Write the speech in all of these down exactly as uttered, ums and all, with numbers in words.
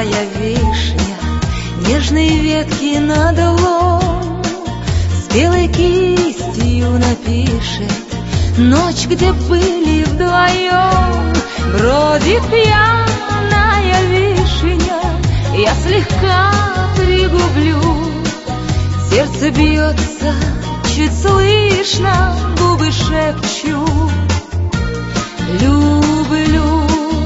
молодая вишня, нежные ветки на долом, с белой кистью напишет ночь, где были вдвоем. Бродит пьяная вишня, я слегка пригублю, сердце бьется, чуть слышно, губы шепчу: люблю.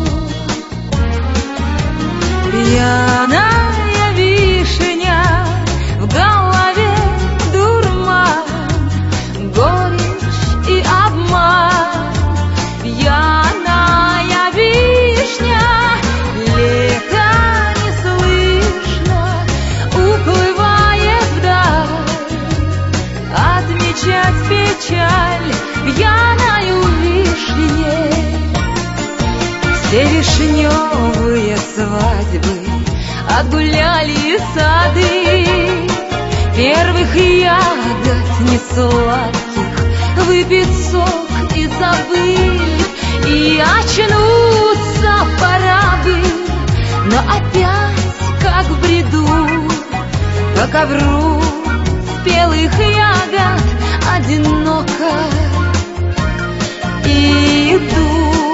Пьяная вишня, в голове дурман, горечь и обман. Пьяная вишня, лето не слышно, уплывает вдаль, отмечать печаль пьяною вишней. Все вишневые свадьбы отгуляли сады, первых ягод несладких выпить сок и забыть, и очнуться пора бы, но опять, как в бреду, по ковру спелых ягод одиноко иду.